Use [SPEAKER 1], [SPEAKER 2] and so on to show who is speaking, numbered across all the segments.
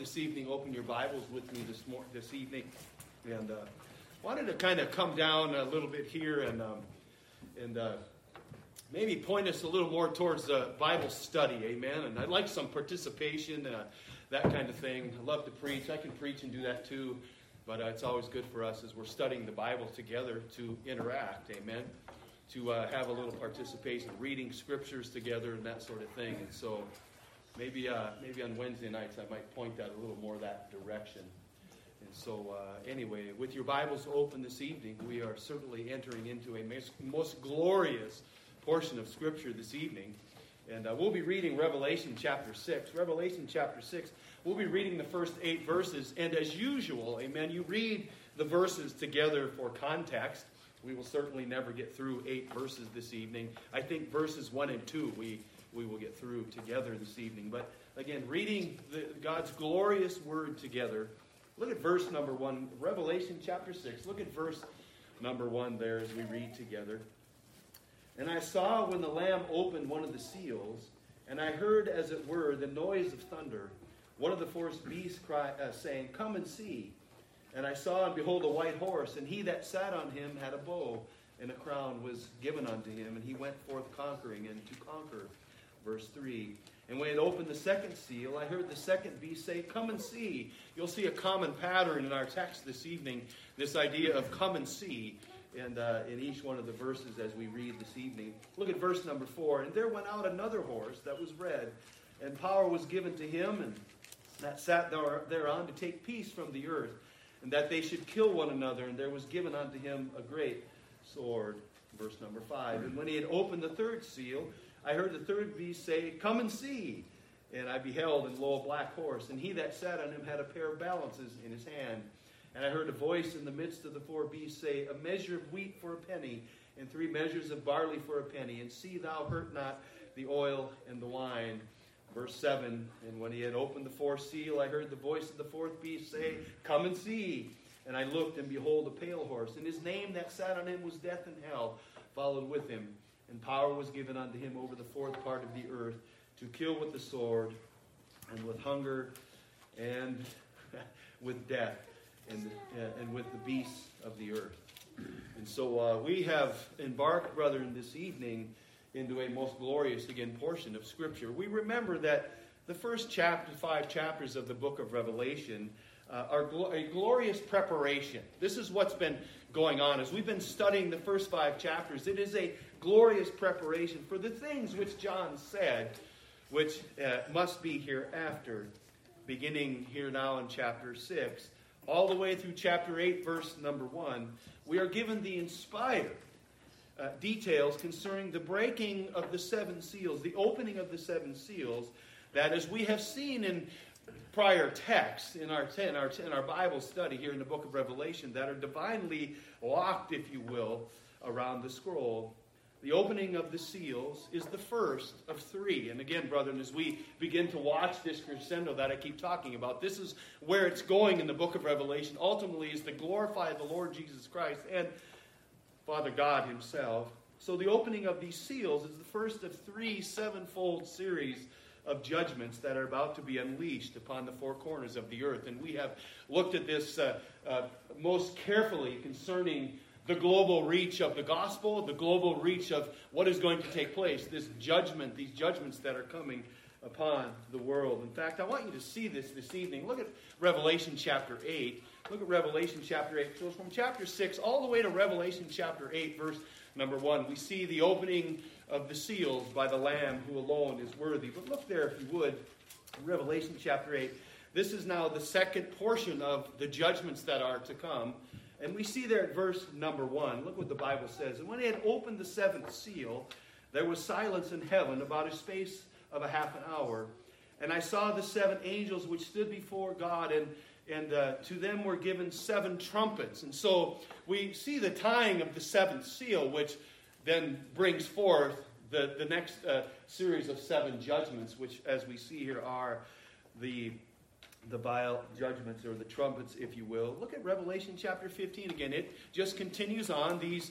[SPEAKER 1] this evening open your Bibles with me this evening, and wanted to kind of come down a little bit here and maybe point us a little more towards the Bible study, amen. And I'd like some participation, that kind of thing. I love to preach. I can preach and do that too, but it's always good for us as we're studying the Bible together to interact, amen. To have a little participation, reading scriptures together and that sort of thing. And so maybe on Wednesday nights I might point that a little more that direction. And so anyway, with your Bibles open this evening, we are certainly entering into a most glorious portion of Scripture this evening. And we'll be reading Revelation chapter 6. Revelation chapter 6, we'll be reading the first 8 verses. And as usual, amen, you read the verses together for context. We will certainly never get through 8 verses this evening. I think verses 1 and 2 we will get through together this evening. But again, reading God's glorious word together. Look at verse number 1, Revelation chapter 6. Look at verse number 1 there as we read together. And I saw when the Lamb opened one of the seals, and I heard, as it were, the noise of thunder. One of the four beasts saying, "Come and see." And I saw, and behold, a white horse, and he that sat on him had a bow, and a crown was given unto him, and he went forth conquering and to conquer. Verse 3. And when it opened the second seal, I heard the second beast say, "Come and see." You'll see a common pattern in our text this evening, this idea of come and see, and in each one of the verses as we read this evening. Look at verse number 4. And there went out another horse that was red, and power was given to him, and that sat thereon to take peace from the earth, and that they should kill one another, and there was given unto him a great sword. Verse number 5. And when he had opened the third seal, I heard the third beast say, "Come and see." And I beheld, and lo, a black horse, and he that sat on him had a pair of balances in his hand. And I heard a voice in the midst of the four beasts say, "A measure of wheat for a penny, and 3 measures of barley for a penny, and see thou hurt not the oil and the wine." Verse 7, and when he had opened the fourth seal, I heard the voice of the fourth beast say, "Come and see." And I looked, and behold, a pale horse, and his name that sat on him was Death, and hell followed with him. And power was given unto him over the fourth part of the earth, to kill with the sword, and with hunger, and with death, and with the beasts of the earth. And so we have embarked, brethren, this evening into a most glorious, again, portion of Scripture. We remember that the first 5 chapters of the book of Revelation are a glorious preparation. This is what's been going on. As we've been studying the first 5 chapters, it is a glorious preparation for the things which John said, which must be hereafter, beginning here now in chapter 6, all the way through chapter 8, verse number 1. We are given the inspired details concerning the breaking of the 7 seals, the opening of the 7 seals, that as we have seen in prior texts in our Bible study here in the book of Revelation, that are divinely locked, if you will, around the scroll. The opening of the seals is the first of 3. And again, brethren, as we begin to watch this crescendo that I keep talking about, this is where it's going in the book of Revelation. Ultimately is to glorify the Lord Jesus Christ and Father God himself. So the opening of these seals is the first of 3 7-fold series of judgments that are about to be unleashed upon the 4 corners of the earth. And we have looked at this most carefully concerning the global reach of the gospel, the global reach of what is going to take place, this judgment, these judgments that are coming upon the world. In fact, I want you to see this evening. Look at Revelation chapter 8. Look at Revelation chapter 8. So from chapter 6 all the way to Revelation chapter 8, verse number 1, we see the opening of the seals by the Lamb who alone is worthy. But look there, if you would, Revelation chapter 8. This is now the second portion of the judgments that are to come. And we see there at verse number 1, look what the Bible says. And when he had opened the 7th seal, there was silence in heaven about a space of a half an hour. And I saw the 7 angels which stood before God, and to them were given 7 trumpets. And so we see the tying of the 7th seal, which then brings forth the next series of 7 judgments, which, as we see here, are the vial judgments, or the trumpets, if you will. Look at Revelation chapter 15 again. It just continues on this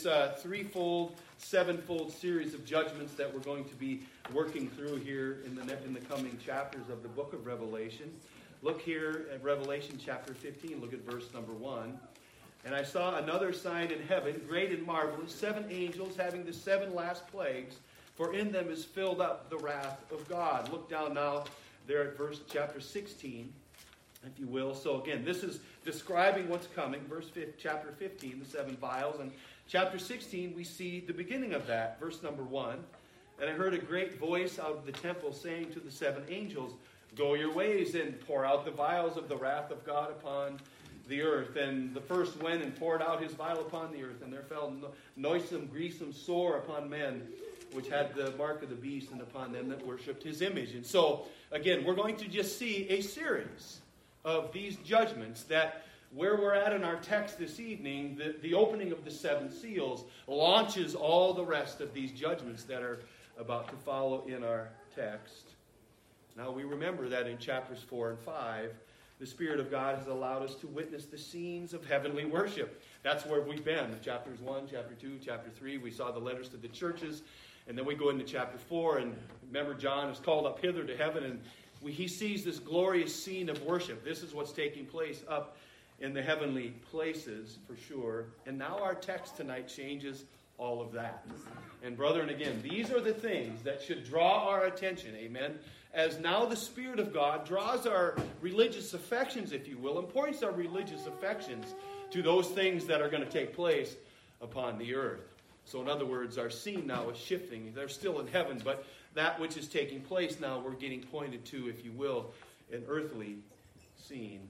[SPEAKER 1] 3-fold, 7-fold series of judgments that we're going to be working through here in the coming chapters of the book of Revelation. Look here at Revelation chapter 15. Look at verse number 1. And I saw another sign in heaven, great and marvelous, 7 angels having the 7 last plagues, for in them is filled up the wrath of God. Look down now there at chapter 16, if you will. So again, this is describing what's coming. Chapter 15, the 7 vials. And chapter 16, we see the beginning of that. Verse number 1. And I heard a great voice out of the temple saying to the 7 angels, go your ways and pour out the vials of the wrath of God upon the earth. And the first went and poured out his vial upon the earth, and there fell noisome, grievous sore upon men, which had the mark of the beast, and upon them that worshipped his image. And so, again, we're going to just see a series of these judgments that, where we're at in our text this evening, the opening of the 7 seals launches all the rest of these judgments that are about to follow in our text. Now, we remember that in chapters 4 and 5, the Spirit of God has allowed us to witness the scenes of heavenly worship. That's where we've been. Chapters 1, chapter 2, chapter 3, we saw the letters to the churches. And then we go into chapter 4, and remember John is called up hither to heaven, and he sees this glorious scene of worship. This is what's taking place up in the heavenly places, for sure. And now our text tonight changes all of that. And brethren, again, these are the things that should draw our attention, amen, as now the Spirit of God draws our religious affections, if you will, and points our religious affections to those things that are going to take place upon the earth. So in other words, our scene now is shifting. They're still in heaven, but that which is taking place now, we're getting pointed to, if you will, an earthly scene.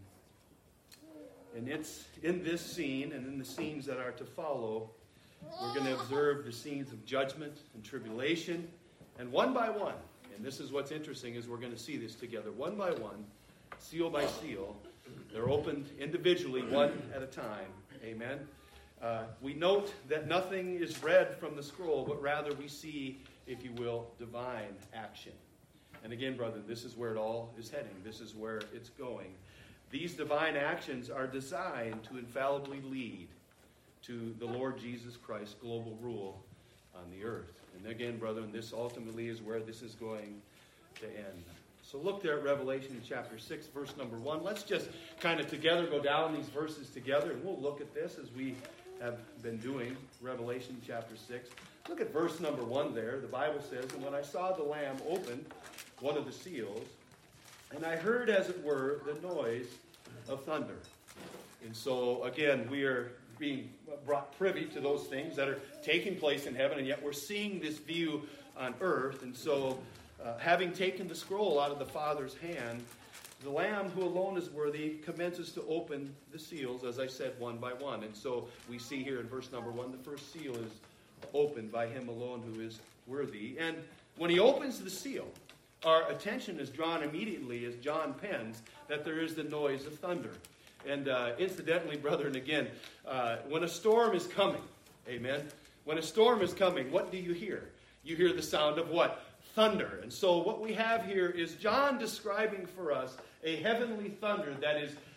[SPEAKER 1] And it's in this scene and in the scenes that are to follow, we're going to observe the scenes of judgment and tribulation, and one by one, and this is what's interesting, is we're going to see this together, one by one, seal by seal. They're opened individually, one at a time. Amen. We note that nothing is read from the scroll, but rather we see, if you will, divine action. And again, brother, this is where it all is heading. This is where it's going. These divine actions are designed to infallibly lead to the Lord Jesus Christ's global rule on the earth. And again, brethren, this ultimately is where this is going to end. So look there at Revelation chapter 6, verse number 1. Let's just kind of together go down these verses together, and we'll look at this as we have been doing. Revelation chapter 6. Look at verse number 1 there. The Bible says, and when I saw the Lamb open one of the seals, and I heard, as it were, the noise of thunder. And so, again, we are being brought privy to those things that are taking place in heaven, and yet we're seeing this view on earth. And so, having taken the scroll out of the Father's hand, the Lamb, who alone is worthy, commences to open the seals, as I said, one by one. And so we see here in verse number 1, the first seal is opened by him alone who is worthy. And when he opens the seal, our attention is drawn immediately, as John pens, that there is the noise of thunder. And incidentally, brethren, again, when a storm is coming, amen, when a storm is coming, what do you hear? You hear the sound of what? Thunder. And so what we have here is John describing for us a heavenly thunder that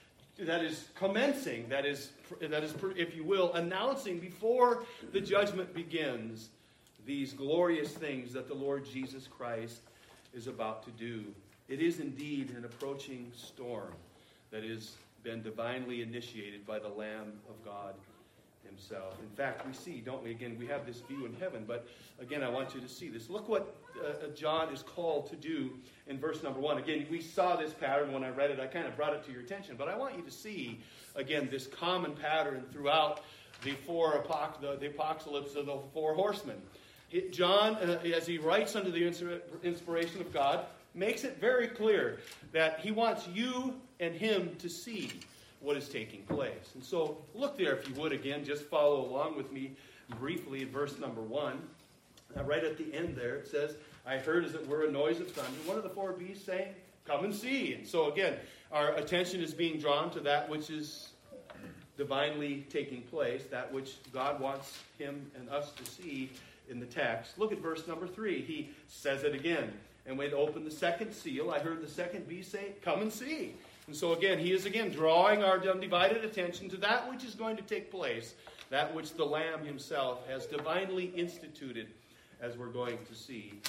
[SPEAKER 1] is commencing, that is, if you will, announcing before the judgment begins these glorious things that the Lord Jesus Christ is about to do. It is indeed an approaching storm that has been divinely initiated by the Lamb of God himself. In fact, we see, don't we, again, we have this view in heaven, but again, I want you to see this. Look what John is called to do in verse number 1. Again, we saw this pattern when I read it. I kind of brought it to your attention, but I want you to see, again, this common pattern throughout the apocalypse of the 4 horsemen. John, as he writes under the inspiration of God, makes it very clear that he wants you and him to see what is taking place. And so look there, if you would, again, just follow along with me briefly in verse number 1. Right at the end there, it says, I heard, as it were, a noise of thunder. One of the 4 beasts saying, come and see. And so again, our attention is being drawn to that which is divinely taking place, that which God wants him and us to see in the text. Look at verse number 3. He says it again. And when it opened the second seal, I heard the second beast say, come and see. And so again, he is again drawing our undivided attention to that which is going to take place, that which the Lamb himself has divinely instituted, as we're going to see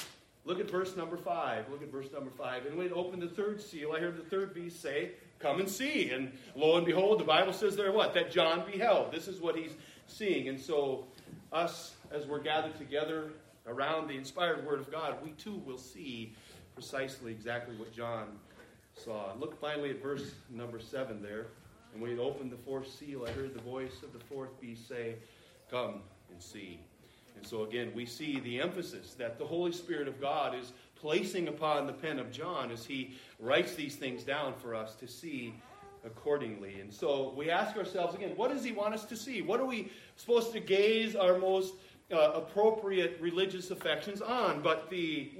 [SPEAKER 1] Look at verse number 5. Look at verse number 5. And when it opened the third seal, I heard the third beast say, "Come and see." And lo and behold, the Bible says there what? That John beheld. This is what he's seeing. And so us, as we're gathered together around the inspired Word of God, we too will see precisely exactly what John saw. Look finally at verse number 7 there. And when it opened the fourth seal, I heard the voice of the fourth beast say, "Come and see." And so again, we see the emphasis that the Holy Spirit of God is placing upon the pen of John as he writes these things down for us to see accordingly. And so we ask ourselves again, what does he want us to see? What are we supposed to gaze our most appropriate religious affections on? But the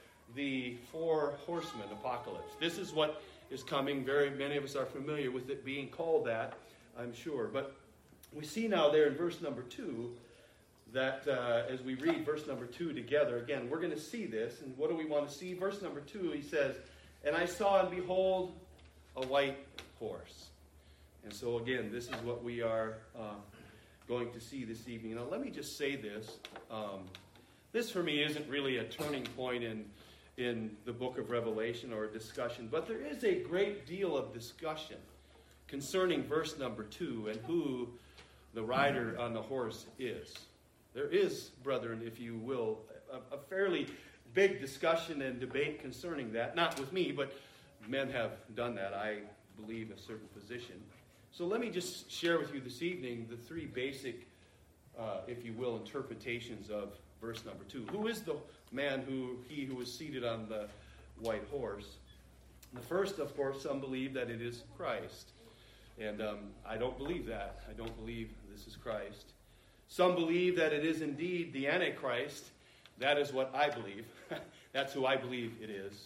[SPEAKER 1] four horsemen apocalypse. This is what is coming. Very many of us are familiar with it being called that, I'm sure. But we see now there in verse number 2 that as we read verse number 2 together, again, we're going to see this. And what do we want to see? Verse number 2, he says, "And I saw and behold a white horse." And so again, this is what we are going to see this evening. Now let me just say this. This for me isn't really a turning point in the book of Revelation or a discussion, but there is a great deal of discussion concerning verse number 2 and who the rider on the horse is. There is, brethren, if you will, a fairly big discussion and debate concerning that. Not with me, but men have done that, I believe, a certain position. So let me just share with you this evening the three basic, if you will, interpretations of verse number 2. Who is the man who is seated on the white horse? The first, of course, some believe that it is Christ. And I don't believe that. I don't believe this is Christ. Some believe that it is indeed the Antichrist. That is what I believe. That's who I believe it is.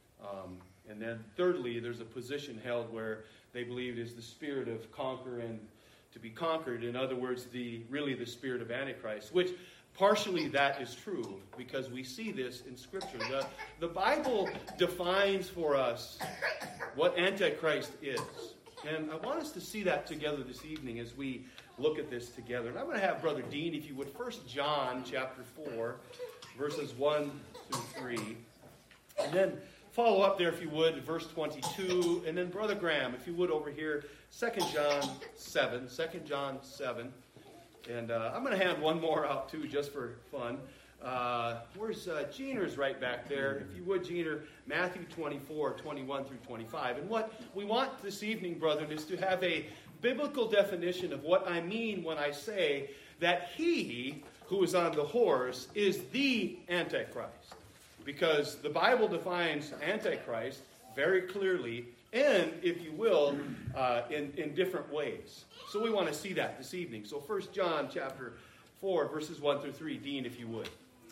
[SPEAKER 1] And then thirdly, there's a position held where they believe it is the spirit of conquer and to be conquered. In other words, really the spirit of Antichrist, which partially that is true because we see this in Scripture. The Bible defines for us what Antichrist is. And I want us to see that together this evening as we look at this together. And I'm going to have Brother Dean, if you would, 1 John chapter 4, verses 1 through 3. And then follow up there, if you would, verse 22. And then Brother Graham, if you would, over here, 2 John 7. 2 John 7. And I'm going to hand one more out, too, just for fun. Where's Jeaner's right back there? If you would, Jeaner, Matthew 24, 21 through 25. And what we want this evening, brethren, is to have a biblical definition of what I mean when I say that he who is on the horse is the Antichrist. Because the Bible defines Antichrist very clearly and, if you will, in different ways. So we want to see that this evening. So 1 John chapter 4, verses 1 through 3. Dean, if you would.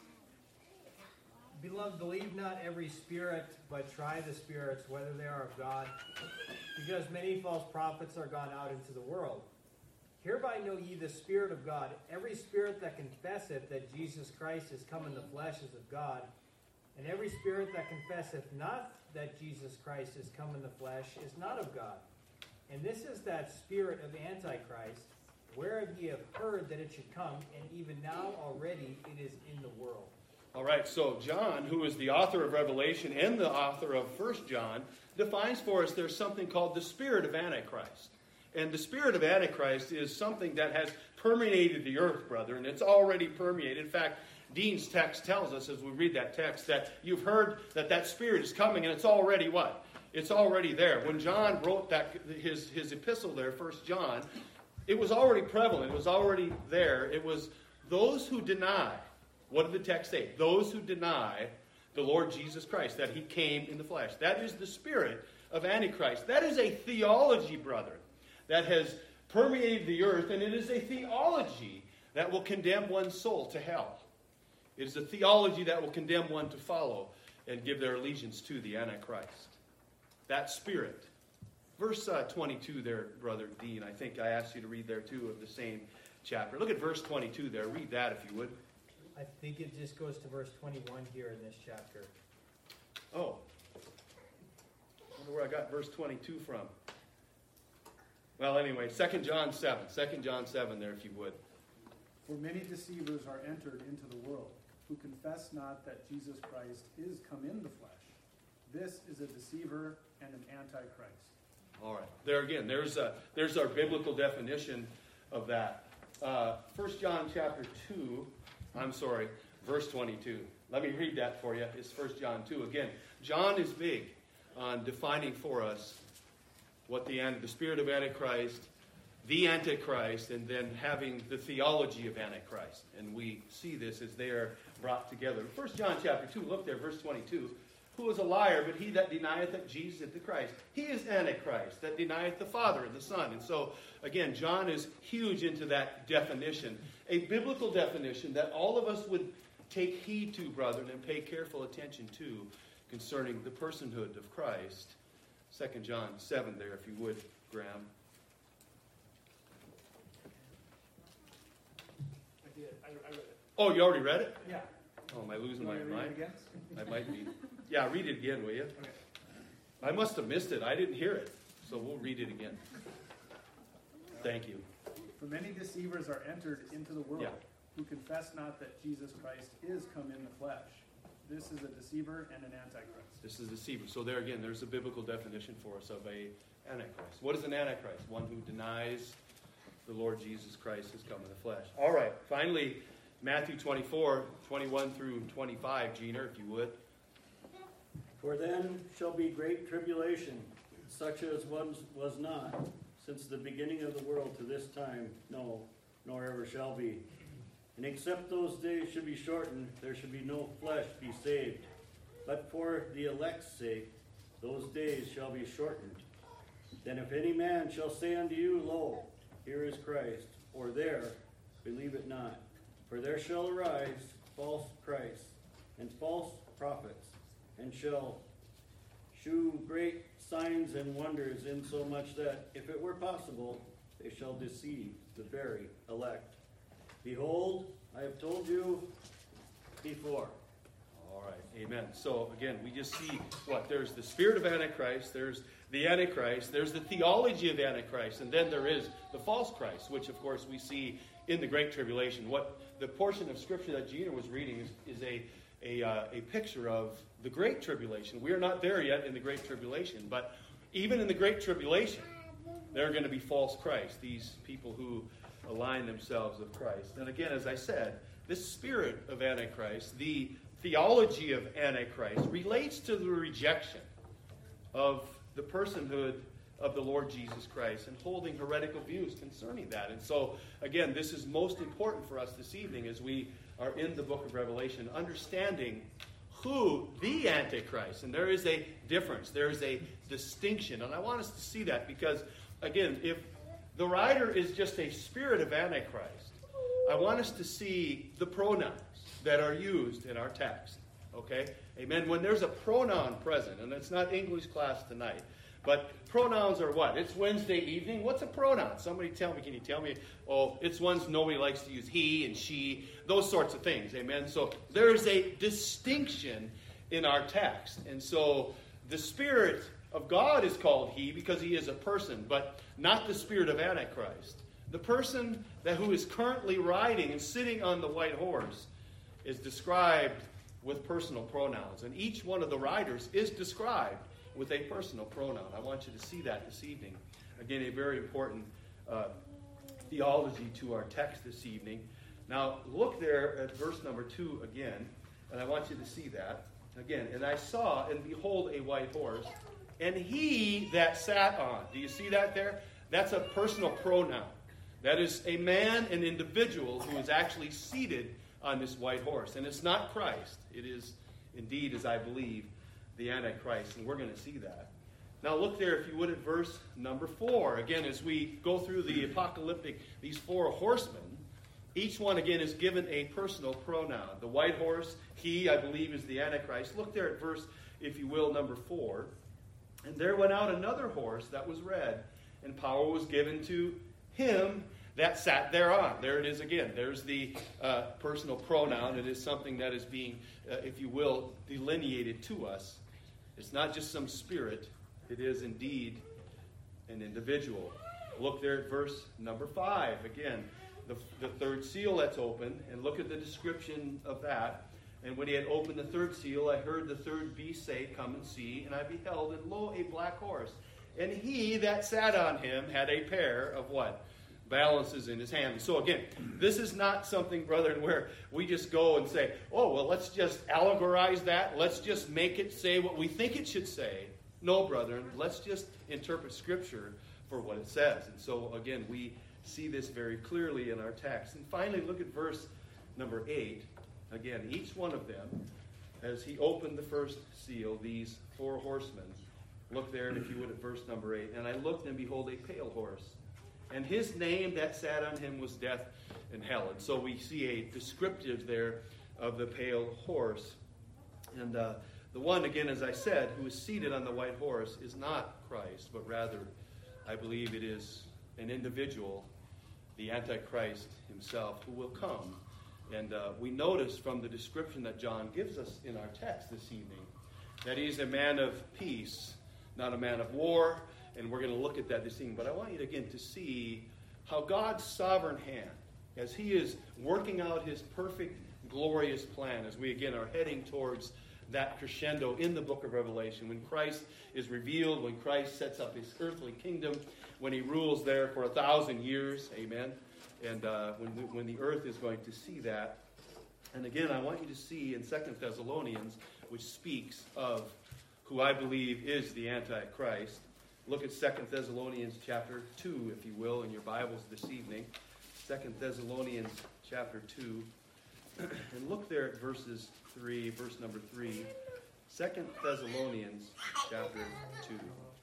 [SPEAKER 2] Beloved, believe not every spirit, but try the spirits, whether they are of God, because many false prophets are gone out into the world. Hereby know ye the Spirit of God. Every spirit that confesseth that Jesus Christ is come in the flesh is of God, and every spirit that confesseth not that Jesus Christ is come in the flesh is not of God. And this is that spirit of Antichrist, whereof ye have heard that it should come, and even now already it is in the world.
[SPEAKER 1] All right, so John, who is the author of Revelation and the author of 1 John, defines for us there's something called the spirit of Antichrist. And the spirit of Antichrist is something that has permeated the earth, brother, and it's already permeated. In fact, Dean's text tells us, as we read that text, that you've heard that spirit is coming, and it's already what? It's already there. When John wrote his epistle there, 1 John, it was already prevalent. It was already there. It was those who deny. What did the text say? Those who deny the Lord Jesus Christ, that he came in the flesh. That is the spirit of Antichrist. That is a theology, brother, that has permeated the earth, and it is a theology that will condemn one's soul to hell. It is a theology that will condemn one to follow and give their allegiance to the Antichrist. That spirit. Verse 22 there, Brother Dean, I think I asked you to read there too of the same chapter. Look at verse 22 there. Read that if you would.
[SPEAKER 2] I think it just goes to verse 21 here in this chapter.
[SPEAKER 1] Oh. I wonder where I got verse 22 from. Well, anyway, 2 John 7. 2 John 7 there, if you would.
[SPEAKER 3] For many deceivers are entered into the world, who confess not that Jesus Christ is come in the flesh. This is a deceiver and an antichrist.
[SPEAKER 1] All right. There again, there's our biblical definition of that. 1 John chapter 2, verse 22. Let me read that for you. It's 1 John 2. Again, John is big on defining for us what the spirit of Antichrist, the Antichrist, and then having the theology of Antichrist. And we see this as they are brought together. 1 John chapter 2, look there, verse 22. Who is a liar but he that denieth that Jesus is the Christ? He is Antichrist, that denieth the Father and the Son. And so, again, John is huge into that definition. A biblical definition that all of us would take heed to, brethren, and pay careful attention to concerning the personhood of Christ. 2 John 7 there, if you would, Graham.
[SPEAKER 2] I did. I read it.
[SPEAKER 1] Oh, you already read it?
[SPEAKER 2] Yeah.
[SPEAKER 1] Oh, am I losing my
[SPEAKER 3] Read it
[SPEAKER 1] mind?
[SPEAKER 3] again?
[SPEAKER 1] I might be. Yeah, read it again, will you?
[SPEAKER 3] Okay.
[SPEAKER 1] I must have missed it. I didn't hear it. So we'll read it again. Thank you.
[SPEAKER 3] For many deceivers are entered into the world,
[SPEAKER 1] Yeah.
[SPEAKER 3] who confess not that Jesus Christ is come in the flesh. This is a deceiver and an antichrist.
[SPEAKER 1] This is deceiver. So there again, there's a biblical definition for us of a antichrist. What is an antichrist? One who denies the Lord Jesus Christ has come in the flesh. All right. Finally, Matthew 24, 21 through 25, Gina, if you would.
[SPEAKER 4] For then shall be great tribulation, such as was not, since the beginning of the world to this time, no, nor ever shall be. And except those days should be shortened, there should be no flesh be saved. But for the elect's sake, those days shall be shortened. Then if any man shall say unto you, Lo, here is Christ, or there, believe it not. For there shall arise false Christs and false prophets, and shall shew great signs and wonders, insomuch that, if it were possible, they shall deceive the very elect. Behold, I have told you before.
[SPEAKER 1] All right. Amen. So again, we just see what? There's the spirit of Antichrist, there's the Antichrist, there's the theology of Antichrist, and then there is the false Christ, which of course we see in the Great Tribulation. What the portion of Scripture that Gina was reading is a picture of the Great Tribulation. We are not there yet in the Great Tribulation, but even in the Great Tribulation, there are going to be false Christs, these people who align themselves with Christ. And again, as I said, this spirit of Antichrist, the theology of Antichrist, relates to the rejection of the personhood of the Lord Jesus Christ and holding heretical views concerning that. And so, again, this is most important for us this evening as we are in the book of Revelation, understanding who the Antichrist, and there is a difference, there is a distinction, and I want us to see that because, again, if the writer is just a spirit of Antichrist, I want us to see the pronouns that are used in our text. Okay? Amen. When there's a pronoun present, and it's not English class tonight, but pronouns are what? It's Wednesday evening. What's a pronoun? Somebody tell me. Can you tell me? Oh, it's ones nobody likes to use. He and she. Those sorts of things. Amen. So there's a distinction in our text. And so the Spirit of God is called he because he is a person, but not the spirit of Antichrist. The person who is currently riding and sitting on the white horse is described with personal pronouns. And each one of the riders is described with a personal pronoun. I want you to see that this evening. Again, a very important theology to our text this evening. Now, look there at verse number 2 again, and I want you to see that. Again, and I saw, and behold, a white horse, and he that sat on. Do you see that there? That's a personal pronoun. That is a man, an individual, who is actually seated on this white horse. And it's not Christ. It is indeed, as I believe, the Antichrist. And we're going to see that. Now look there, if you would, at verse number 4. Again, as we go through the apocalyptic, these four horsemen, each one, again, is given a personal pronoun. The white horse, he, I believe, is the Antichrist. Look there at verse, if you will, number 4. And there went out another horse that was red, and power was given to him that sat thereon. There it is again. There's the personal pronoun. It is something that is being, if you will, delineated to us. It's not just some spirit. It is indeed an individual. Look there at verse number 5. Again, the third seal that's open, and look at the description of that. And when he had opened the third seal, I heard the third beast say, Come and see. And I beheld, and lo, a black horse. And he that sat on him had a pair of what? Balances in his hand. So again, this is not something, brethren, where we just go and say, oh, well, let's just allegorize that. Let's just make it say what we think it should say. No, brethren, let's just interpret Scripture for what it says. And so, again, we see this very clearly in our text. And finally, look at verse number 8. Again, each one of them, as he opened the first seal, these 4 horsemen. Look there, if you would, at verse number 8. And I looked, and behold, a pale horse. And his name that sat on him was Death and Hell. And so we see a descriptive there of the pale horse. And the one, again, as I said, who is seated on the white horse is not Christ, but rather, I believe it is an individual, the Antichrist himself, who will come. And we notice from the description that John gives us in our text this evening that he's a man of peace, not a man of war. And we're going to look at that this evening. But I want you, again, to see how God's sovereign hand, as he is working out his perfect, glorious plan, as we, again, are heading towards that crescendo in the book of Revelation, when Christ is revealed, when Christ sets up his earthly kingdom, when he rules there for 1,000 years, amen, and when the earth is going to see that. And again, I want you to see in 2 Thessalonians, which speaks of who I believe is the Antichrist. Look at 2 Thessalonians chapter 2, if you will, in your Bibles this evening. 2 Thessalonians chapter 2. And look there at verse number 3. 2 Thessalonians chapter 2.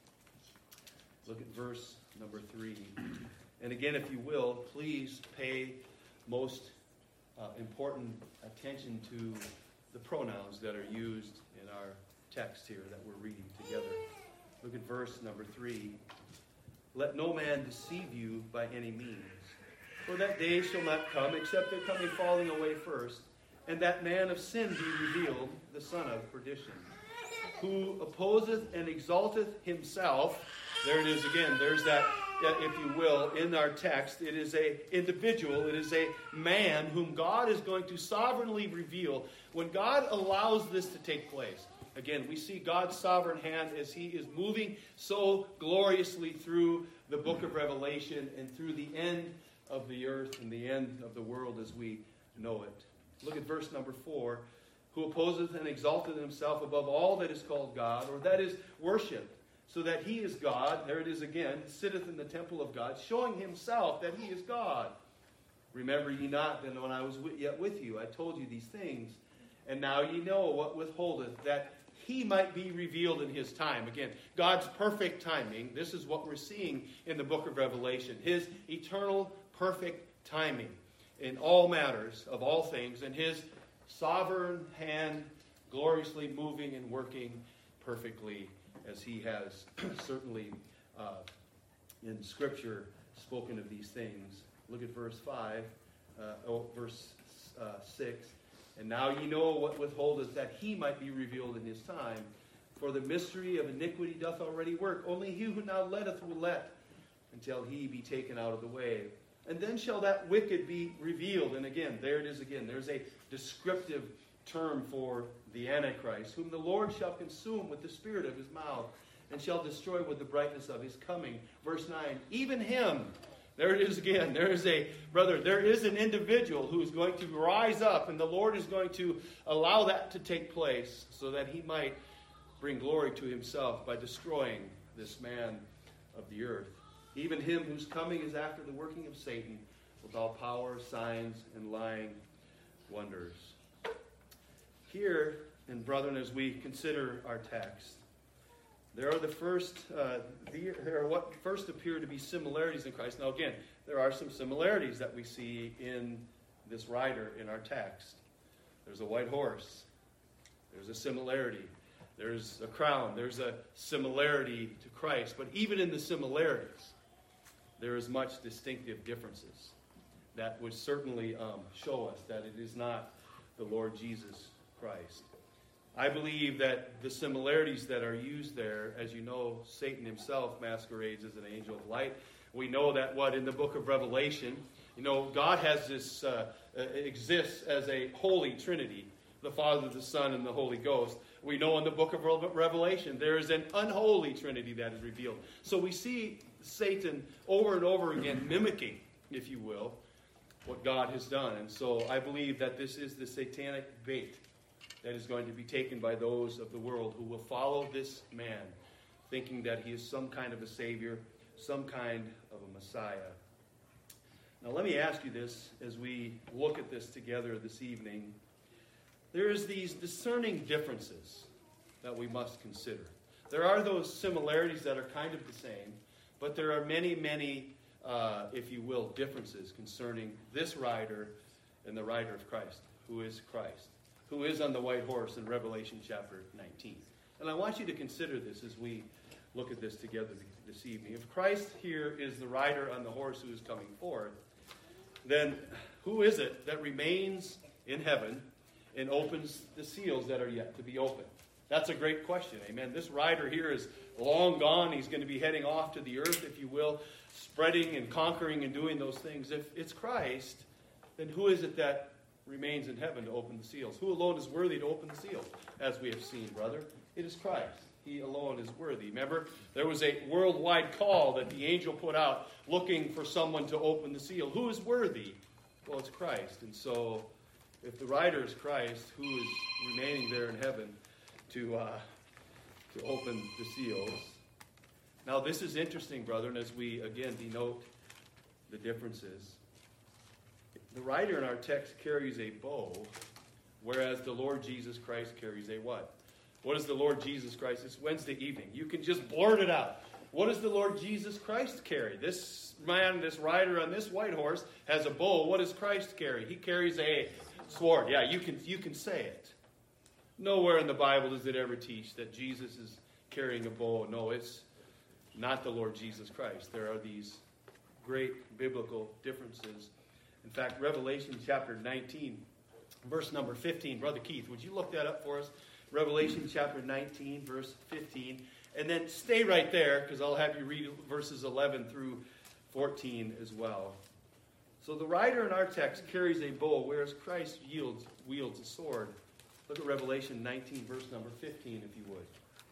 [SPEAKER 1] Look at verse number 3. And again, if you will, please pay most important attention to the pronouns that are used in our text here that we're reading together. Look at verse number 3. Let no man deceive you by any means, for that day shall not come, except there come a falling away first, and that man of sin be revealed, the son of perdition, who opposeth and exalteth himself. There it is again. There's that, if you will, in our text. It is an individual. It is a man whom God is going to sovereignly reveal when God allows this to take place. Again, we see God's sovereign hand as he is moving so gloriously through the book of Revelation and through the end of the earth and the end of the world as we know it. Look at verse number 4. Who opposeth and exalteth himself above all that is called God, or that is worshipped, so that he is God. There it is again, sitteth in the temple of God, showing himself that he is God. Remember ye not that when I was yet with you, I told you these things, and now ye know what withholdeth, that he might be revealed in his time. Again, God's perfect timing. This is what we're seeing in the book of Revelation. His eternal, perfect timing in all matters of all things, and his sovereign hand gloriously moving and working perfectly as he has certainly in Scripture spoken of these things. Look at verse 5, verse 6. And now ye know what withholdeth, that he might be revealed in his time. For the mystery of iniquity doth already work. Only he who now letteth will let, until he be taken out of the way. And then shall that wicked be revealed. And again, there it is again. There's a descriptive term for the Antichrist, whom the Lord shall consume with the spirit of his mouth, and shall destroy with the brightness of his coming. Verse 9, even him. There it is again. There is an individual who is going to rise up, and the Lord is going to allow that to take place so that he might bring glory to himself by destroying this man of the earth. Even him whose coming is after the working of Satan, with all power, signs, and lying wonders. Here, and brethren, as we consider our text, there are what first appear to be similarities in Christ. Now again, there are some similarities that we see in this rider in our text. There's a white horse. There's a similarity. There's a crown. There's a similarity to Christ. But even in the similarities, there is much distinctive differences that would certainly show us that it is not the Lord Jesus Christ. I believe that the similarities that are used there, as you know, Satan himself masquerades as an angel of light. We know that in the book of Revelation, God has this, exists as a holy trinity, the Father, the Son, and the Holy Ghost. We know in the book of Revelation there is an unholy Trinity that is revealed. So we see Satan over and over again mimicking, if you will, what God has done. And so I believe that this is the satanic bait that is going to be taken by those of the world who will follow this man, thinking that he is some kind of a Savior, some kind of a Messiah. Now let me ask you this as we look at this together this evening. There's these discerning differences that we must consider. There are those similarities that are kind of the same, but there are many, if you will, differences concerning this rider and the rider of Christ, who is Christ, who is on the white horse in Revelation chapter 19. And I want you to consider this as we look at this together this evening. If Christ here is the rider on the horse who is coming forth, then who is it that remains in heaven and opens the seals that are yet to be opened? That's a great question, amen. This rider here is long gone. He's going to be heading off to the earth, if you will, spreading and conquering and doing those things. If it's Christ, then who is it that remains in heaven to open the seals? Who alone is worthy to open the seals? As we have seen, brother, it is Christ. He alone is worthy. Remember, there was a worldwide call that the angel put out looking for someone to open the seal. Who is worthy? Well, it's Christ. And so, if the rider is Christ, who is remaining there in heaven to open the seals? Now, this is interesting, brethren, as we, again, denote the differences. The rider in our text carries a bow, whereas the Lord Jesus Christ carries a what? What does the Lord Jesus Christ? It's Wednesday evening. You can just blurt it out. What does the Lord Jesus Christ carry? This man, this rider on this white horse, has a bow. What does Christ carry? He carries a sword. Yeah, you can say it. Nowhere in the Bible does it ever teach that Jesus is carrying a bow. No, it's not the Lord Jesus Christ. There are these great biblical differences. In fact, Revelation chapter 19, verse number 15. Brother Keith, would you look that up for us? Revelation chapter 19, verse 15. And then stay right there, because I'll have you read verses 11 through 14 as well. So the rider in our text carries a bow, whereas Christ wields a sword. Look at Revelation 19, verse number 15, if you would.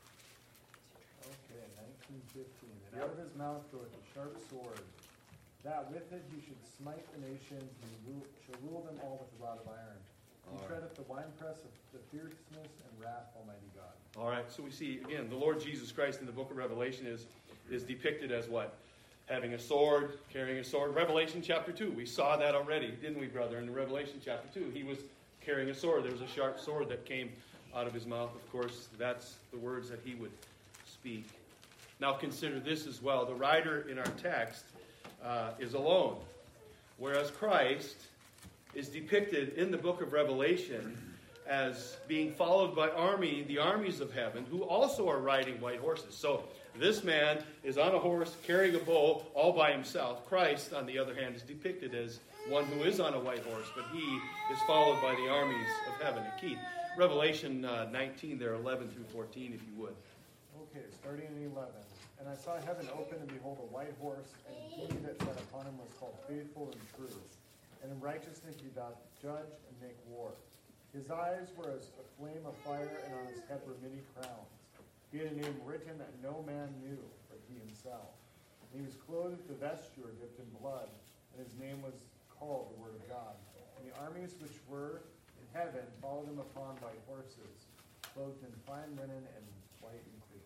[SPEAKER 3] Okay, 19:15. And out of his mouth goeth a sharp sword, that with it he should smite the nations, and shall rule them all with a rod of iron. He treadeth the winepress of the fierceness and wrath of Almighty God.
[SPEAKER 1] All right, so we see, again, the Lord Jesus Christ in the book of Revelation is depicted as what? Having a sword, carrying a sword. Revelation chapter 2, we saw that already, didn't we, brother? In Revelation chapter 2, he was carrying a sword. There was a sharp sword that came out of his mouth. Of course, that's the words that he would speak. Now consider this as well. The rider in our text is alone, whereas Christ is depicted in the book of Revelation as being followed by the armies of heaven, who also are riding white horses. So this man is on a horse carrying a bow all by himself. Christ, on the other hand, is depicted as one who is on a white horse, but he is followed by the armies of heaven. And Keith, Revelation 19, there, 11 through 14, if you would.
[SPEAKER 3] Okay, starting in 11. And I saw heaven open, and behold, a white horse, and he that sat upon him was called Faithful and True. And in righteousness he doth judge and make war. His eyes were as a flame of fire, and on his head were many crowns. He had a name written that no man knew, but he himself. And he was clothed with a vesture dipped in blood, and his name was called the Word of God. And the armies which were in heaven followed him upon white horses, clothed in fine linen and white and clean.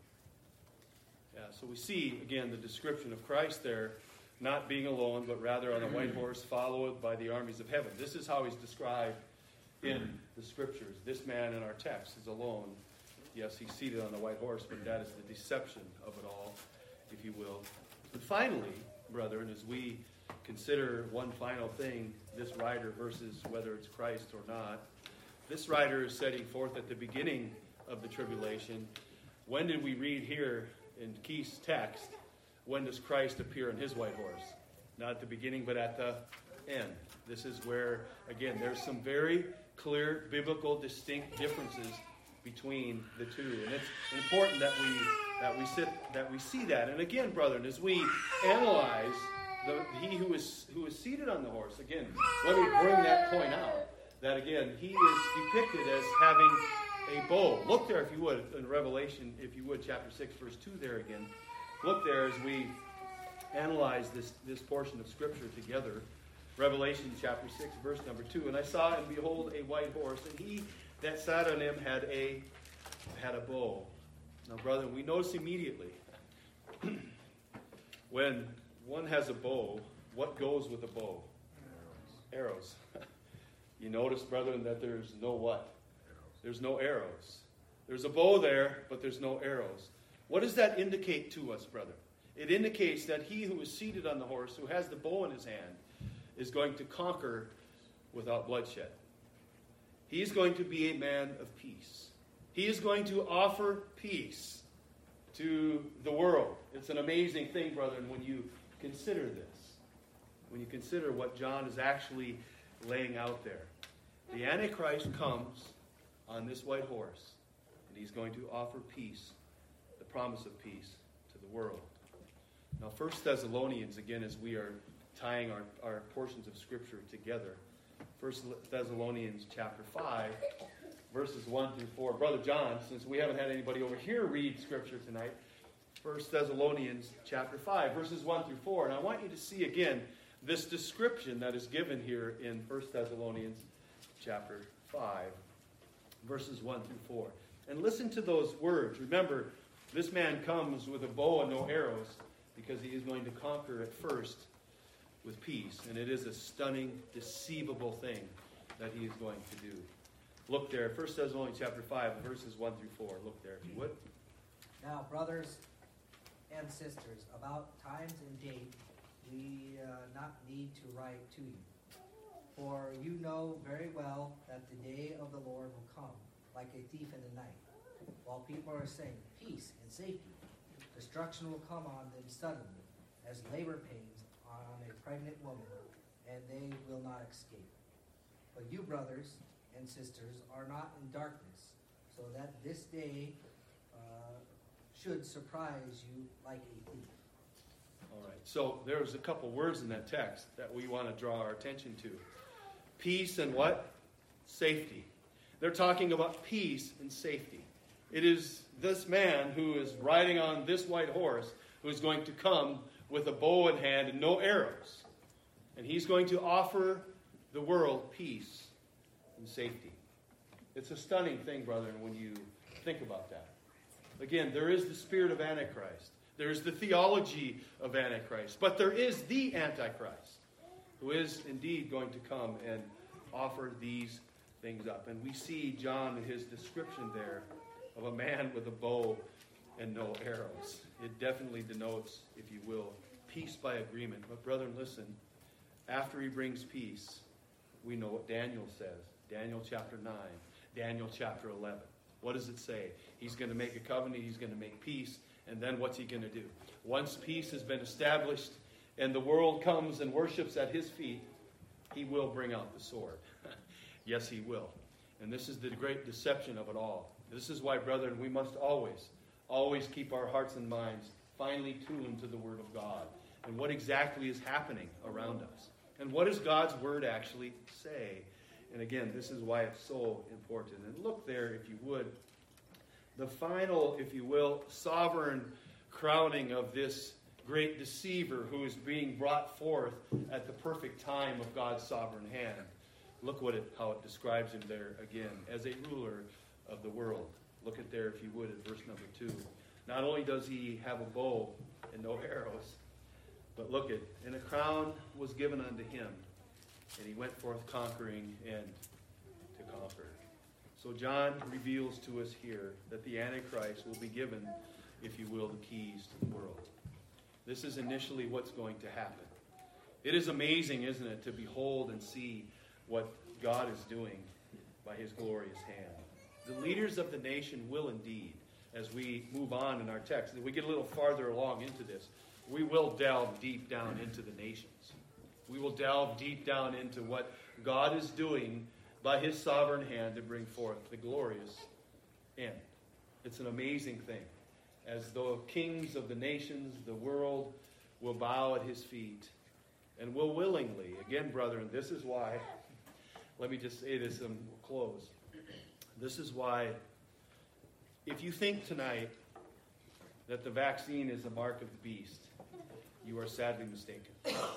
[SPEAKER 1] Yeah, so we see, again, the description of Christ there, not being alone, but rather on a white horse, followed by the armies of heaven. This is how he's described in the Scriptures. This man in our text is alone. Yes, he's seated on the white horse, but that is the deception of it all, if you will. And finally, brethren, as we consider one final thing, this rider versus whether it's Christ or not, this rider is setting forth at the beginning of the tribulation. When did we read here in Keith's text, when does Christ appear on his white horse? Not at the beginning, but at the end. This is where, again, there's some very clear, biblical, distinct differences between the two. And it's important that we see that. And again, brethren, as we analyze he who is seated on the horse, again, let me bring that point out. that again, he is depicted as having a bow. Look there, if you would, in Revelation, if you would, chapter 6, verse 2 there again. Look there as we analyze this portion of Scripture together. Revelation chapter 6, verse number 2. And I saw and behold a white horse, and he that sat on him had a bow. Now, brethren, we notice immediately when one has a bow, what goes with a bow? Arrows. You notice, brethren, that there's no what? There's no arrows. There's a bow there, but there's no arrows. What does that indicate to us, brother? It indicates that he who is seated on the horse, who has the bow in his hand, is going to conquer without bloodshed. He is going to be a man of peace. He is going to offer peace to the world. It's an amazing thing, brethren, when you consider this. When you consider what John is actually laying out there. The Antichrist comes on this white horse, and he's going to offer peace, the promise of peace, to the world. Now, 1 Thessalonians, again, as we are tying our portions of Scripture together, 1 Thessalonians chapter 5, verses 1 through 4. Brother John, since we haven't had anybody over here read Scripture tonight, 1 Thessalonians chapter 5, verses 1 through 4. And I want you to see again this description that is given here in 1 Thessalonians chapter 5, verses 1 through 4. And listen to those words. Remember, this man comes with a bow and no arrows because he is going to conquer at first with peace. And it is a stunning, deceivable thing that he is going to do. Look there, 1 Thessalonians chapter 5, verses 1 through 4. Look there, if you would.
[SPEAKER 5] Now, brothers and sisters, about times and date, we not need to write to you. For you know very well that the day of the Lord will come, like a thief in the night. While people are saying peace and safety, destruction will come on them suddenly, as labor pains on a pregnant woman, and they will not escape. But you, brothers and sisters, are not in darkness, so that this day should surprise you like a thief.
[SPEAKER 1] All right, so there's a couple words in that text that we want to draw our attention to. Peace and what? Safety. They're talking about peace and safety. It is this man who is riding on this white horse who is going to come with a bow in hand and no arrows. And he's going to offer the world peace and safety. It's a stunning thing, brethren, when you think about that. Again, there is the spirit of Antichrist. There is the theology of Antichrist. But there is the Antichrist, who is indeed going to come and offer these things up. And we see John in his description there of a man with a bow and no arrows. It definitely denotes, if you will, peace by agreement. But brethren, listen, after he brings peace, we know what Daniel says. Daniel chapter 9, Daniel chapter 11. What does it say? He's going to make a covenant, he's going to make peace, and then what's he going to do? Once peace has been established and the world comes and worships at his feet, he will bring out the sword. Yes, he will. And this is the great deception of it all. This is why, brethren, we must always keep our hearts and minds finely tuned to the Word of God and what exactly is happening around us. And what does God's Word actually say? And again, this is why it's so important. And look there, if you would, the final, if you will, sovereign crowning of this great deceiver who is being brought forth at the perfect time of God's sovereign hand. Look how it describes him there again, as a ruler of the world. Look at there, if you would, at verse number 2. Not only does he have a bow and no arrows, but look at, and a crown was given unto him, and he went forth conquering and to conquer. So John reveals to us here that the Antichrist will be given, if you will, the keys to the world. This is initially what's going to happen. It is amazing, isn't it, to behold and see what God is doing by his glorious hand. The leaders of the nation will indeed, as we move on in our text, as we get a little farther along into this, we will delve deep down into the nations. We will delve deep down into what God is doing by his sovereign hand to bring forth the glorious end. It's an amazing thing. As the kings of the nations, the world, will bow at his feet and will willingly, again, brethren, this is why, let me just say this and we'll close. This is why, if you think tonight that the vaccine is a mark of the beast, you are sadly mistaken.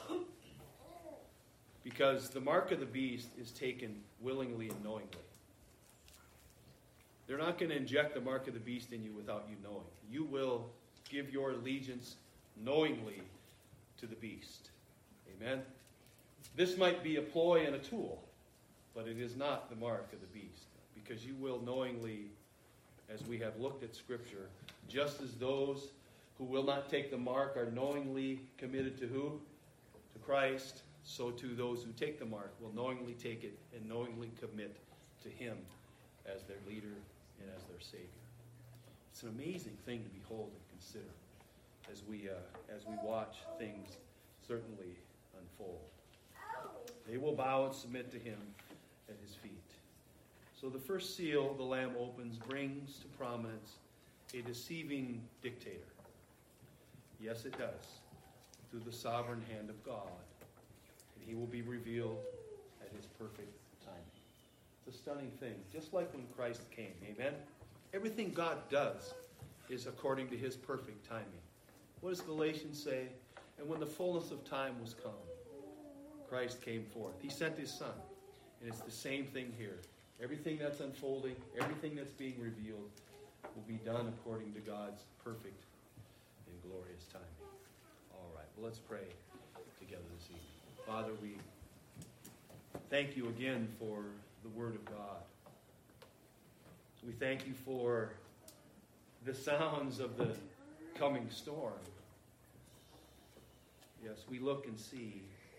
[SPEAKER 1] Because the mark of the beast is taken willingly and knowingly. They're not going to inject the mark of the beast in you without you knowing. You will give your allegiance knowingly to the beast. Amen? This might be a ploy and a tool, but it is not the mark of the beast. Because you will knowingly, as we have looked at Scripture, just as those who will not take the mark are knowingly committed to who? To Christ. So too those who take the mark will knowingly take it and knowingly commit to Him as their leader and as their Savior. It's an amazing thing to behold and consider as we watch things certainly unfold. They will bow and submit to Him at His feet. So the first seal the Lamb opens brings to prominence a deceiving dictator. Yes, it does, through the sovereign hand of God. And He will be revealed at His perfect timing. It's a stunning thing, just like when Christ came. Amen? Everything God does is according to His perfect timing. What does Galatians say? And when the fullness of time was come, Christ came forth. He sent His Son. And it's the same thing here. Everything that's unfolding, everything that's being revealed will be done according to God's perfect and glorious timing. All right, well, let's pray together this evening. Father, we thank You again for the Word of God. We thank You for the sounds of the coming storm. Yes, we look and see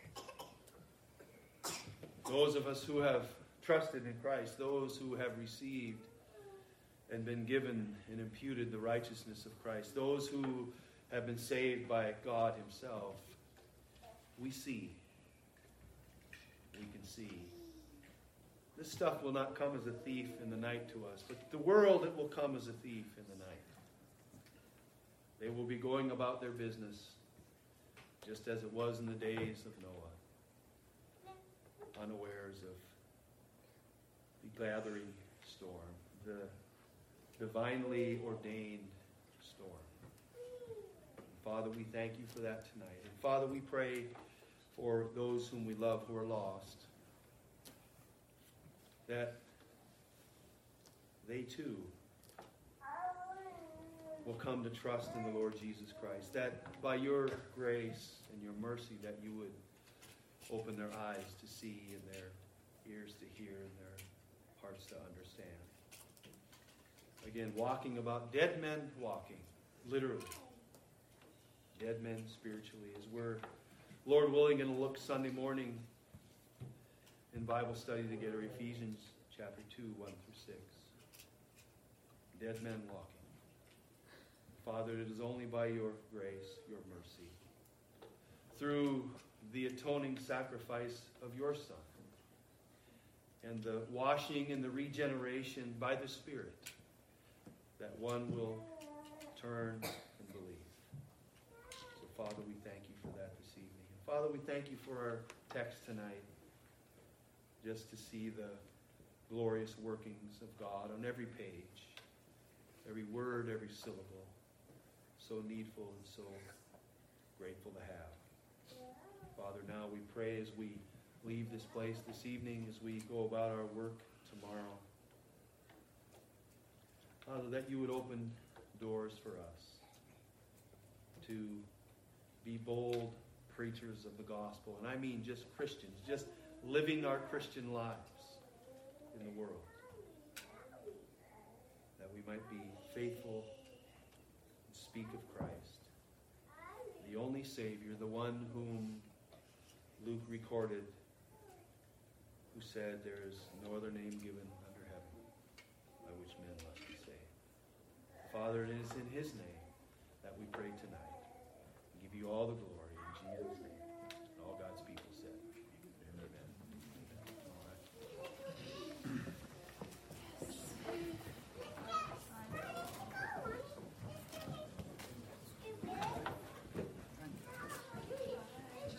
[SPEAKER 1] those of us who have trusted in Christ, those who have received and been given and imputed the righteousness of Christ, those who have been saved by God Himself. We see. We can see. This stuff will not come as a thief in the night to us, but the world, it will come as a thief in the night. They will be going about their business just as it was in the days of Noah, unawares of the gathering storm, the divinely ordained storm. And Father, we thank You for that tonight. And Father, we pray for those whom we love who are lost, that they too will come to trust in the Lord Jesus Christ, that by Your grace and Your mercy that You would open their eyes to see and their ears to hear and their hearts to understand. Again, walking about, dead men walking, literally. Dead men spiritually, as we're, Lord willing, going to look Sunday morning in Bible study together, Ephesians chapter 2, 1 through 6. Dead men walking. Father, it is only by Your grace, Your mercy, through the atoning sacrifice of Your Son, and the washing and the regeneration by the Spirit, that one will turn and believe. So, Father, we thank You for that this evening. And Father, we thank You for our text tonight, just to see the glorious workings of God on every page, every word, every syllable, so needful and so grateful to have. Father, now we pray as we leave this place this evening, as we go about our work tomorrow, Father, that You would open doors for us to be bold preachers of the gospel. And I mean just Christians, just living our Christian lives in the world. That we might be faithful and speak of Christ, the only Savior, the one whom Luke recorded, who said, there is no other name given under heaven by which men must be saved. Father, it is in His name that we pray tonight. We give You all the glory in Jesus' name.